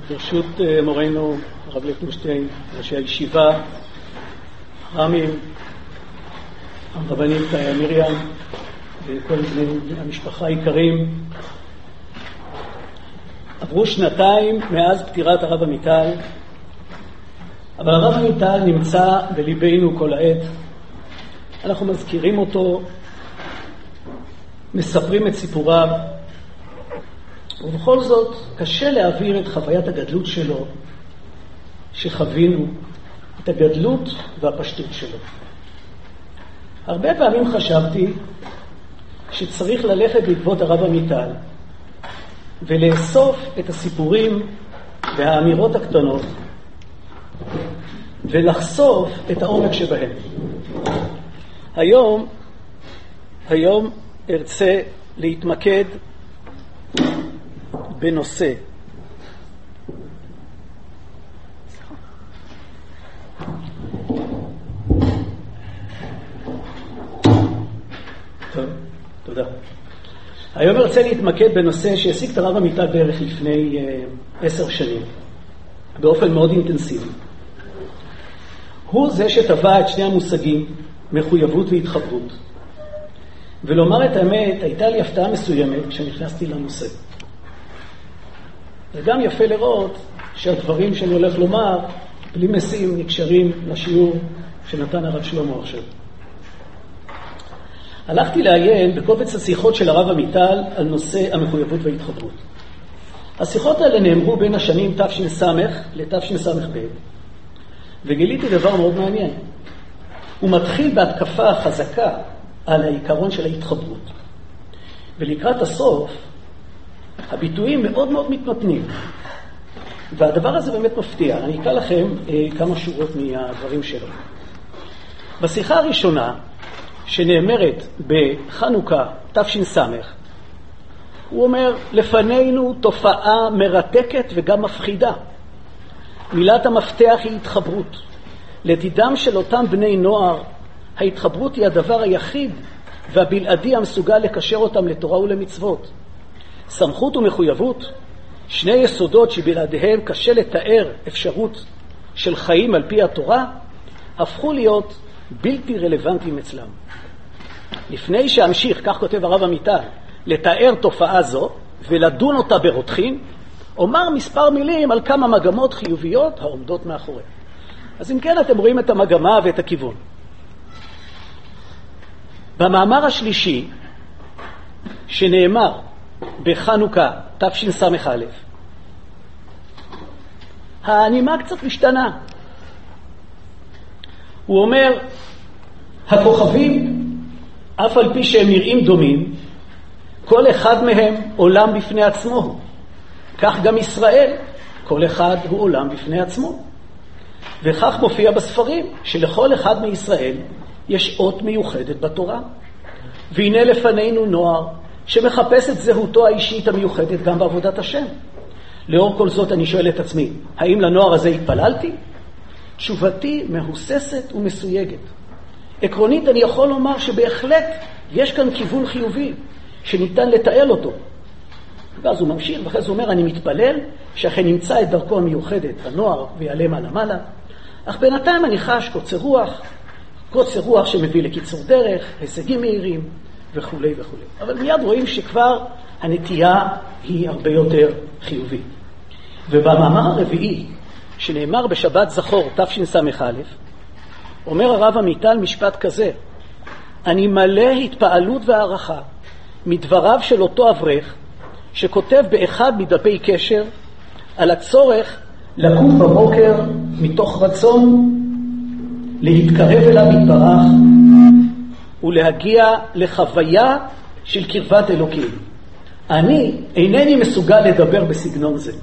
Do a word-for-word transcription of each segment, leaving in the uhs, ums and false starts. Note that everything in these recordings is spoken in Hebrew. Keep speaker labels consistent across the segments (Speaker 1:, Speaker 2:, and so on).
Speaker 1: ברשות מורנו הרב ליכטנשטיין, ראשי הישיבה, רמים, הרבנית מרים וכל בני המשפחה היקרים, עברו שנתיים מאז פטירת הרב עמיטל, אבל הרב עמיטל נמצא בליבנו כל העת. אנחנו מזכירים אותו, מספרים את סיפוריו, ובכל זאת קשה להעביר את חוויית הגדלות שלו שחווינו, את הגדלות והפשטות שלו. הרבה פעמים חשבתי שצריך ללכת בעקבות הרב עמיטל ולאסוף את הסיפורים והאמירות הקטנות ולחשוף את העומק שבהם. היום, היום ארצה להתמקד בנושא טוב, תודה. היום ארצה להתמקד בנושא שהעסיק את הרב עמיטל בערך לפני uh, עשר שנים באופן מאוד אינטנסיבי. הוא זה שטבע את שני המושגים מחויבות והתחברות, ולומר את האמת, הייתה לי הפתעה מסוימת כשנכנסתי לנושא. וגם יפה לראות שהדברים שאני הולך לומר בלי משים נקשרים לשיעור שנתן הרב שלמה עכשיו. הלכתי לעיין בקובץ השיחות של הרב עמיטל על נושא המחויבות וההתחברות. השיחות האלה נאמרו בין השנים תש"ס לתשס"ב, וגיליתי דבר מאוד מעניין. הוא מתחיל בהתקפה חזקה על העיקרון של ההתחברות, ולקראת הסוף הביטויים מאוד מאוד מתמתנים, והדבר הזה באמת מפתיע. אני אקרא לכם אה, כמה שורות מהדברים שלו. בשיחה הראשונה שנאמרת בחנוכה תש"ס, הוא אומר, לפנינו תופעה מרתקת וגם מפחידה. מילת המפתח היא התחברות. לדידם של אותם בני נוער, ההתחברות היא הדבר היחיד והבלעדי המסוגל לקשר אותם לתורה ולמצוות. סמכות ומחויבות, שני יסודות שבלעדיהם קשה לתאר אפשרות של חיים על פי התורה, הפכו להיות בלתי רלוונטיים אצלם. לפני שאמשיך, כך כותב הרב עמיטל, לתאר תופעה זו ולדון אותה ברותחין, אומר מספר מילים על כמה מגמות חיוביות העומדות מאחוריה. אז אם כן, אתם רואים את המגמה ואת הכיוון. במאמר השלישי שנאמר בחנוכה תשס"א, הנימה קצת משתנה. הוא אומר, הכוכבים, אף על פי שהם נראים דומים, כל אחד מהם עולם בפני עצמו. כך גם ישראל, כל אחד הוא עולם בפני עצמו. וכך מופיע בספרים שלכל אחד מישראל יש אות מיוחדת בתורה. והנה לפנינו נוער שמחפש את זהותו האישית המיוחדת גם בעבודת השם. לאור כל זאת אני שואל את עצמי, האם לנוער הזה התפללתי? תשובתי מהוססת ומסויגת. עקרונית אני יכול לומר שבהחלט יש כאן כיוון חיובי שניתן לתאר אותו. ואז הוא ממשיך, ואחרי זה הוא אומר, אני מתפלל שאכן נמצא את דרכו המיוחדת, הנוער, ויעלה מעלה מעלה. אך בינתיים אני חש קוצר רוח, קוצר רוח שמביא לקיצור דרך, הישגים מהירים וכו' וכו'. אבל מיד רואים שכבר הנטייה היא הרבה יותר חיובית. ובמאמר הרביעי, שנאמר בשבת זכור תשס"א, אומר הרב עמיטל משפט כזה, אני מלא התפעלות והערכה מדבריו של אותו אברך שכותב באחד מדפי קשר על הצורך לקום בבוקר מתוך רצון להתקרב אליו יתברך ולהגיע לחוויה של קרבת אלוקים. אני אינני מסוגל לדבר בסגנון זה.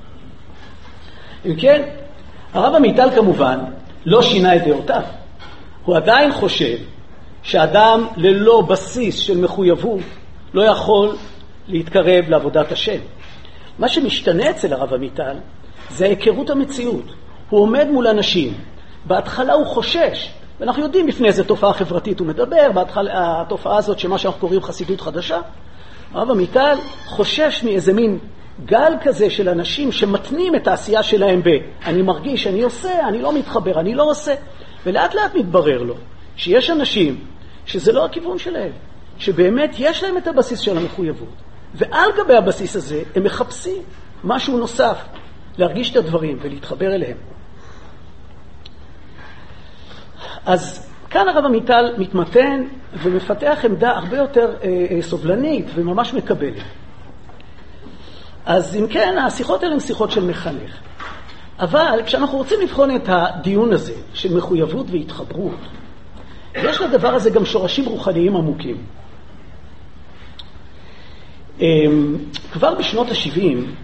Speaker 1: אם כן, הרב עמיטל כמובן לא שינה את דעותיו. הוא עדיין חושב שאדם ללא בסיס של מחויבות לא יכול להתקרב לעבודת השם. מה שמשתנה אצל הרב עמיטל זה היכרות המציאות. הוא עומד מול אנשים, בהתחלה הוא חושש, ואנחנו יודעים לפני איזה תופעה חברתית הוא מדבר, בהתחלה התופעה הזאת שמה שאנחנו קוראים חסידות חדשה, הרב עמיטל חושש מאיזה מין גל כזה של אנשים שמתנים את העשייה שלהם ב, אני מרגיש, אני עושה, אני לא מתחבר, אני לא עושה. ולאט לאט מתברר לו שיש אנשים שזה לא הכיוון שלהם, שבאמת יש להם את הבסיס של המחויבות. ועל גבי הבסיס הזה הם מחפשים משהו נוסף, להרגיש את הדברים ולהתחבר אליהם. אז כאן הרב עמיטל מתמתן ומפתח עמדה הרבה יותר אה, אה, סובלנית וממש מקבלת. אז אם כן, השיחות האלה הן שיחות של מחנך. אבל כשאנחנו רוצים לבחון את הדיון הזה של מחויבות והתחברות, יש לדבר הזה גם שורשים רוחניים עמוקים. כבר בשנות ה-שבעים,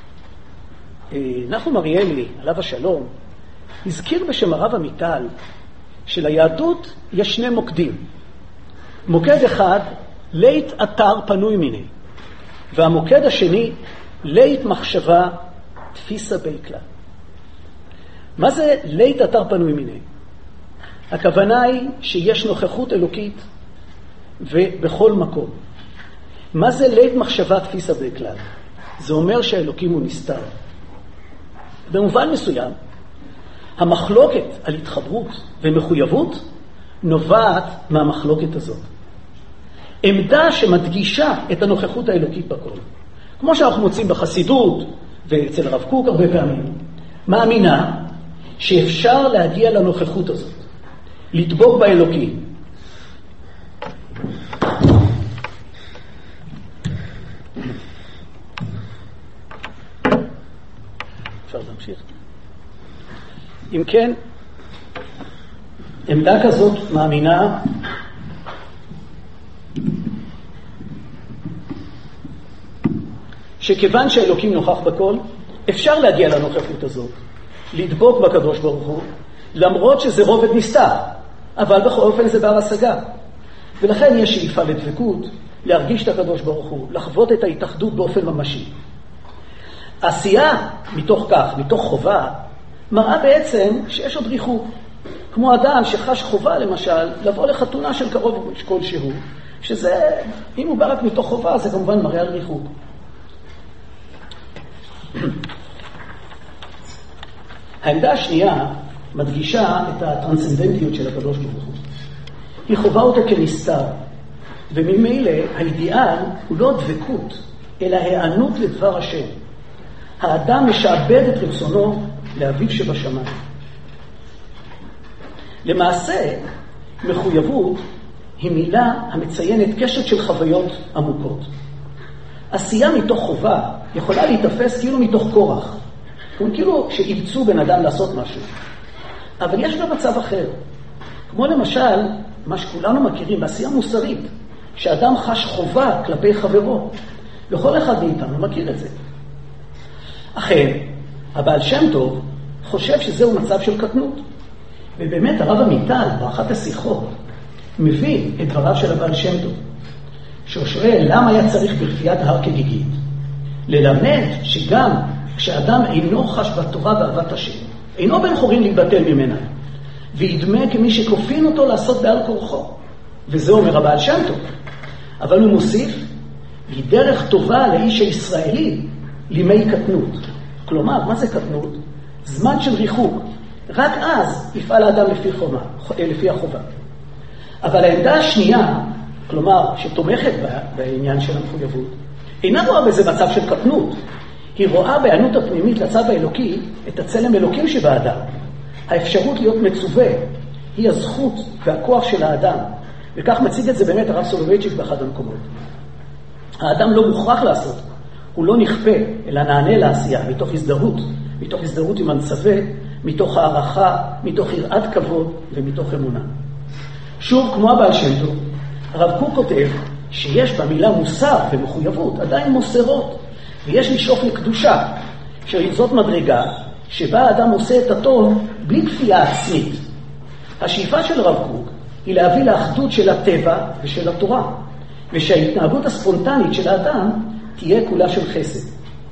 Speaker 1: נחום אריאלי, עליו השלום, הזכיר בשם הרב עמיטל שליהדות יש שני מוקדים. מוקד אחד, לית אתר פנוי מיני, והמוקד השני, לית מחשבה תפיסה בי כלל. מה זה לית אתר פנוי מיני? הכוונה היא שיש נוכחות אלוקית ובכל מקום. מה זה לית מחשבה תפיסה בי כלל? זה אומר שהאלוקים הוא נסתר. במובן מסוים, המחלוקת על התחברות ומחויבות נובעת מהמחלוקת הזאת. עמדה שמדגישה את הנוכחות האלוקית בכל. כמו שאנחנו מוצאים בחסידות ואצל הרב קוק הרבה פעמים, מאמינה שאפשר להגיע לנוכחות הזאת, לדבוק באלוקים. אפשר להמשיך. אם כן, עמדה כזאת מאמינה שכיוון שהאלוקים נוכח בכל, אפשר להגיע לנוכחות הזאת, לדבוק בקדוש ברוך הוא, למרות שזה רובד נסתר, אבל בכל אופן זה בר השגה. ולכן יש שאיפה לדבקות, להרגיש את הקדוש ברוך הוא, לחוות את ההתאחדות באופן ממשי. עשייה מתוך כך, מתוך חובה, מראה בעצם שיש עוד ריחוק. כמו אדם שחש חובה למשל, לבוא לחתונה של קרוב כלשהו, שזה, אם הוא בא רק מתוך חובה, זה כמובן מראה על ריחוק. העמדה השנייה מדגישה את הטרנסצנדנטיות של הקדוש ברוך הוא. היא חובה אותו כנסתר, וממילא האידיאל הוא לא דבקות, אלא הענות לדבר השם. האדם משעבד את רצונו לאביו שבשמיים. למעשה, מחויבות היא מילה המציינת קשת של חוויות עמוקות. עשייה מתוך חובה יכולה להתאפס כאילו מתוך כורח. כאילו שאיבצו בן אדם לעשות משהו. אבל יש גם מצב אחר. כמו למשל, מה שכולנו מכירים בעשייה מוסרית, שאדם חש חובה כלפי חברו. וכל אחד מאיתנו מכיר את זה. אכן, הבעל שם טוב חושב שזהו מצב של קטנות. ובאמת הרב עמיטל, באחת השיחות, מבין את דבריו של הבעל שם טוב. שהוא שואל למה היה צריך ברפיית הר כגיגית. ללמד שגם כשאדם אינו חש בתורה ואהבת השם, אינו בן חורין להתבטל ממנה, וידמה כמי שכופין אותו לעשות בעל כורחו. וזה אומר הבעל שם טוב. אבל הוא מוסיף, היא דרך טובה לאיש הישראלי לימי קטנות. כלומר, מה זה קטנות? זמן של ריחוק. רק אז יפעל האדם לפי, חומה, לפי החובה. אבל העמדה השנייה, כלומר, שתומכת בעניין של המחויבות, אינה רואה בזה מצב של קטנות. היא רואה בענות הפנימית לצו האלוקי את הצלם אלוקים שבאדם. האפשרות להיות מצווה היא הזכות והכוח של האדם. וכך מציג את זה באמת הרב סולובייצ'יק באחד המקומות. האדם לא מוכרח לעשות, הוא לא נכפה, אלא נענה לעשייה, מתוך הזדהות, מתוך הזדהות עם המצווה, מתוך הערכה, מתוך יראת כבוד ומתוך אמונה. שוב, כמו הבעל שם טוב, הרב קוק כותב שיש במילה מוסר ומחויבות עדיין מוסרות, ויש לשאוף לקדושה, שזאת מדרגה שבה האדם עושה את הטוב בלי כפייה עצמית. השאיפה של הרב קוק היא להביא לאחדות של הטבע ושל התורה, ושההתנהגות הספונטנית של האדם תהיה כולה של חסד.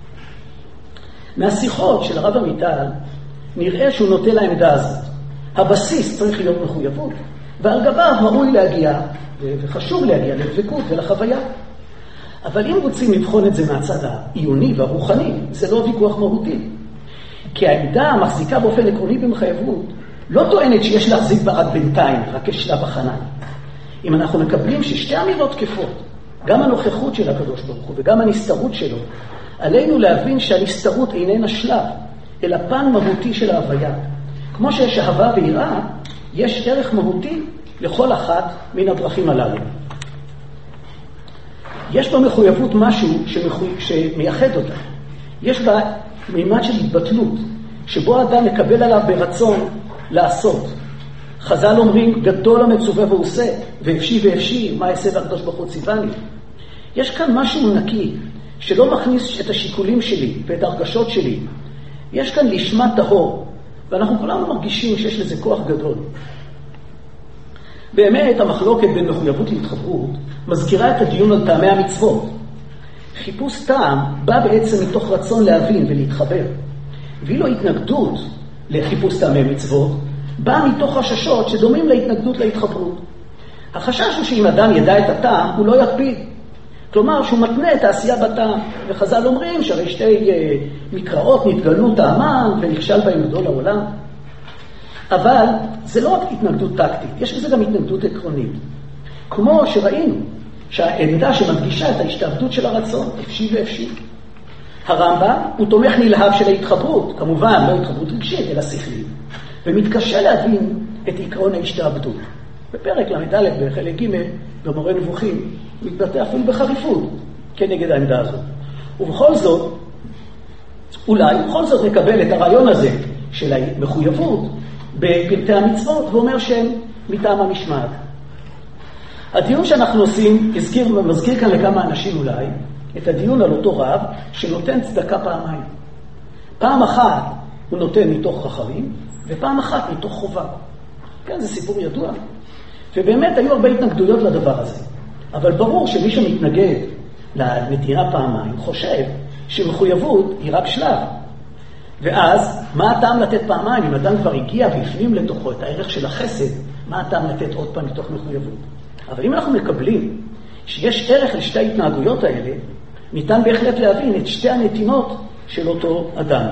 Speaker 1: מהשיחות של הרב עמיטל נראה שהוא נוטה לעמדה הזאת. הבסיס צריך להיות מחויבות, ועל גביו ראוי להגיע, וחשוב להגיע לדבקות ולחוויה. אבל אם רוצים לבחון את זה מהצד העיוני והרוחני, זה לא ויכוח מהותי. כי העמדה המחזיקה באופן עקרוני במחויבות לא טוענת שיש להחזיק בה רק בינתיים, רק כשלב הכנה. אם אנחנו מקבלים ששתי אמירות תקפות, גם הנוכחות של הקדוש ברוך הוא וגם הנסתרות שלו, עלינו להבין שהנסתרות איננה שלב, אלא פן מהותי של ההוויה. כמו שיש אהבה ויראה, יש ערך מהותי לכל אחת מן הדרכים הללו. יש במחויבות משהו שמחו... שמייחד אותה. יש בה מימד של התבטלות, שבו האדם מקבל עליו ברצון לעשות. חז"ל אומרים, גדול המצווה ועושה, ואפשי ואפשי, מה יעשה והקדוש ברוך הוא ציווני. יש כאן משהו נקי, שלא מכניס את השיקולים שלי ואת הרגשות שלי. יש כאן לשמה טהור, ואנחנו כולנו מרגישים שיש לזה כוח גדול. באמת, המחלוקת בין מחויבות להתחברות מזכירה את הדיון על טעמי המצוות. חיפוש טעם בא בעצם מתוך רצון להבין ולהתחבר. ואילו התנגדות לחיפוש טעמי מצוות באה מתוך חששות שדומים להתנגדות להתחברות. החשש הוא שאם אדם ידע את הטעם, הוא לא יקפיד. כלומר, שהוא מתנה את העשייה בטעם. וחז"ל אומרים שהרי שתי uh, מקראות נתגלו טעמם ונכשל בהם גדול העולם. אבל זה לא רק התנגדות טקטית, יש בזה גם התנגדות עקרונית. כמו שראינו, שהעמדה שמדגישה את ההשתעבדות של הרצון, אפשי ואפשי. הרמב"ם הוא תומך נלהב של ההתחברות, כמובן לא התחברות רגשית, אלא שכלית, ומתקשה להבין את עקרון ההשתעבדות. בפרק למד' בחלק ג' במורה נבוכים, מתבטא אפילו בחריפות כנגד העמדה הזאת. ובכל זאת, אולי בכל זאת נקבל את הרעיון הזה של המחויבות בפרטי המצוות, ואומר שהם מטעם המשמעת. הדיון שאנחנו עושים מזכיר, מזכיר כאן לכמה אנשים אולי את הדיון על אותו רב שנותן צדקה פעמיים. פעם אחת הוא נותן מתוך חכמים, ופעם אחת מתוך חובה. כן, זה סיפור ידוע. ובאמת היו הרבה התנגדויות לדבר הזה. אבל ברור שמי שמתנגד לנתינה פעמיים חושב שמחויבות היא רק שלב. ואז, מה הטעם לתת פעמיים? אם אדם כבר הגיע והפנים לתוכו את הערך של החסד, מה הטעם לתת עוד פעם מתוך מחויבות? אבל אם אנחנו מקבלים שיש ערך לשתי ההתנהגויות האלה, ניתן בהחלט להבין את שתי הנתינות של אותו אדם.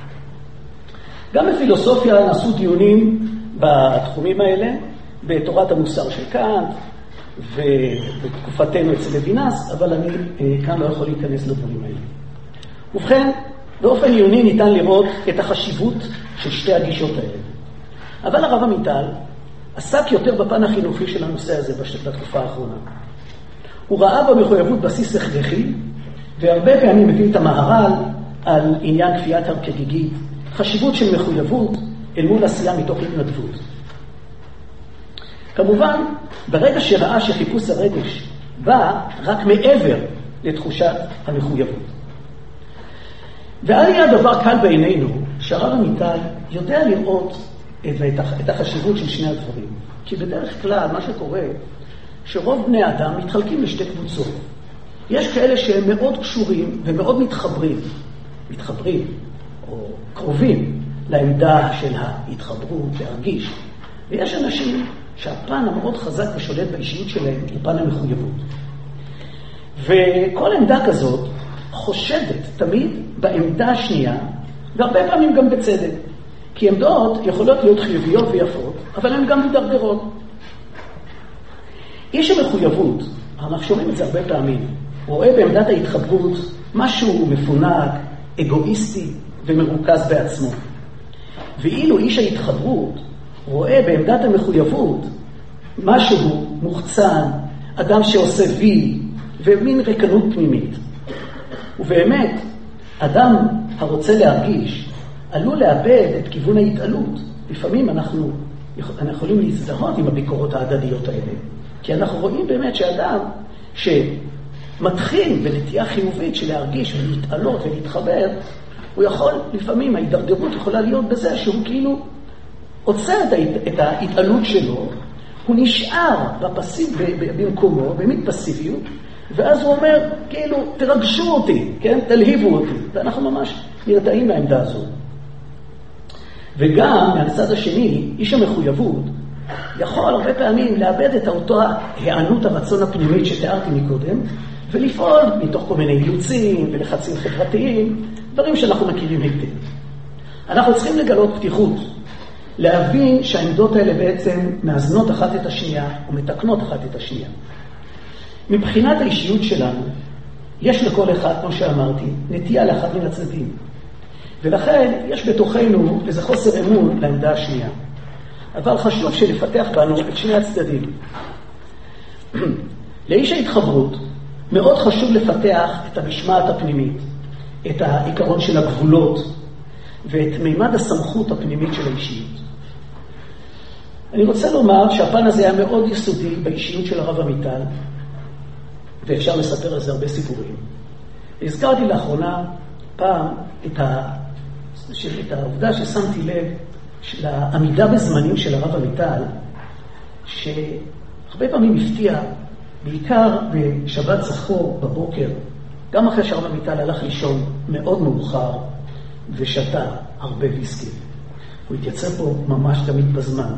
Speaker 1: גם בפילוסופיה נעשו דיונים בתחומים האלה, בתורת המוסר של קאנט, ובתקופתנו אצל לוינס, אבל אני כאן לא יכול להיכנס לדברים האלה. ובכן, באופן עיוני ניתן לראות את החשיבות של שתי הגישות האלה. אבל הרב עמיטל עסק יותר בפן החינוכי של הנושא הזה בתקופה האחרונה. הוא ראה במחויבות בסיס הכרחי, והרבה פעמים מביא את המהר"ל על עניין כפיית הר כגיגית, חשיבות של מחויבות אל מול עשייה מתוך התנדבות. כמובן, ברגע שראה שחיפוש הרגש בא רק מעבר לתחושת המחויבות. ועל יהיה הדבר קל בעינינו שהרב עמיטל יודע לראות את החשיבות של שני הדברים. כי בדרך כלל מה שקורה, שרוב בני אדם מתחלקים לשתי קבוצות. יש כאלה שהם מאוד קשורים ומאוד מתחברים, מתחברים או קרובים לעמדה של ההתחברות, להרגיש. ויש אנשים שהפן המאוד חזק ושולט באישיות שלהם הוא פן המחויבות. וכל עמדה כזאת חושדת תמיד בעמדה השנייה, והרבה פעמים גם בצדק. כי עמדות יכולות להיות חיוביות ויפות, אבל הן גם מדרדרות. איש המחויבות, אנחנו שומעים את זה הרבה פעמים, רואה בעמדת ההתחברות משהו מפונק, אגואיסטי ומרוכז בעצמו. ואילו איש ההתחברות רואה בעמדת המחויבות משהו מוחצן, אדם שעושה וי ומין ריקנות פנימית. ובאמת, אדם הרוצה להרגיש עלול לאבד את כיוון ההתעלות. לפעמים אנחנו, אנחנו יכולים להזדהות עם הביקורות ההדדיות האלה, כי אנחנו רואים באמת שאדם שמתחיל בנטייה חיובית של להרגיש ולהתעלות ולהתחבר, הוא יכול, לפעמים ההידרדרות יכולה להיות בזה שהוא כאילו עוצר את ההתעלות שלו, הוא נשאר בפסיב, במקומו, במית פסיביות, ואז הוא אומר, כאילו, תרגשו אותי, כן? תלהיבו אותי. ואנחנו ממש נרתעים מהעמדה הזו. וגם, מהצד השני, איש המחויבות יכול הרבה פעמים לאבד את אותו הענות הרצון הפנימית שתיארתי מקודם, ולפעול מתוך כל מיני אילוצים ולחצים חברתיים, דברים שאנחנו מכירים היטב. אנחנו צריכים לגלות פתיחות, להבין שהעמדות האלה בעצם מאזנות אחת את השנייה ומתקנות אחת את השנייה. מבחינת האישיות שלנו, יש לכל אחד, כמו שאמרתי, נטייה לאחד מן הצדדים. ולכן יש בתוכנו איזה חוסר אמון לעמדה השנייה. אבל חשוב שנפתח בנו את שני הצדדים. לאיש ההתחברות מאוד חשוב לפתח את המשמעת הפנימית, את העיקרון של הגבולות ואת מימד הסמכות הפנימית של האישיות. אני רוצה לומר שהפן הזה היה מאוד יסודי באישיות של הרב עמיטל, ואפשר לספר על זה הרבה סיפורים. הזכרתי לאחרונה פעם את, ה... את העובדה ששמתי לב לעמידה בזמנים של הרב עמיטל, שהרבה פעמים הפתיע, בעיקר בשבת זכור בבוקר, גם אחרי שהרב עמיטל הלך לישון מאוד מאוחר ושתה הרבה ויסקי. הוא התייצב פה ממש תמיד בזמן.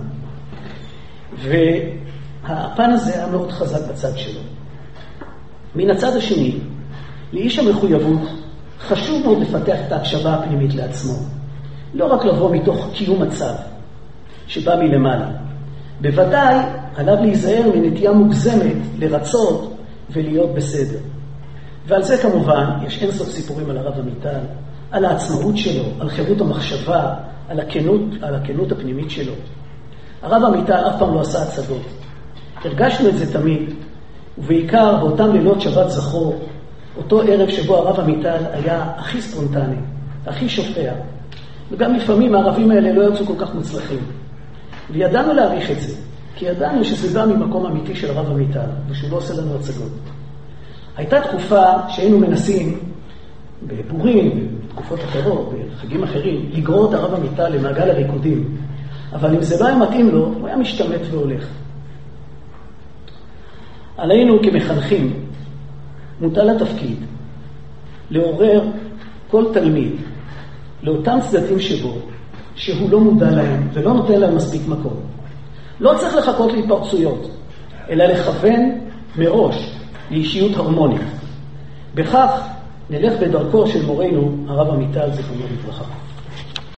Speaker 1: והפן הזה היה מאוד חזק בצד שלו. מן הצד השני, לאיש המחויבות חשוב מאוד לפתח את ההקשבה הפנימית לעצמו. לא רק לבוא מתוך קיום מצב שבא מלמעלה. בוודאי עליו להיזהר מנטייה מוגזמת לרצות ולהיות בסדר. ועל זה כמובן יש אינסוף סיפורים על הרב עמיטל, על העצמאות שלו, על חירות המחשבה, על הכנות, על הכנות הפנימית שלו. הרב עמיטל אף פעם לא עשה הצגות. הרגשנו את זה תמיד, ובעיקר באותם לילות שבת זכור, אותו ערב שבו הרב עמיטל היה הכי ספונטני, הכי שופע. וגם לפעמים הערבים האלה לא יצאו כל כך מוצלחים. וידענו להעריך את זה, כי ידענו שזה בא ממקום אמיתי של הרב עמיטל, ושהוא לא עושה לנו הצגות. הייתה תקופה שהיינו מנסים, בפורים, בתקופות אחרות, בחגים אחרים, לגרור את הרב עמיטל למעגל הריקודים. אבל אם זה לא היה מתאים לו, הוא היה משתמט והולך. עלינו כמחנכים, מוטל התפקיד לעורר כל תלמיד לאותם צדדים שבו, שהוא לא מודע להם ולא נותן להם מספיק מקום. לא צריך לחכות להתפרצויות, אלא לכוון מראש לאישיות הרמונית. בכך נלך בדרכו של מורנו הרב עמיטל זיכרונו לברכה.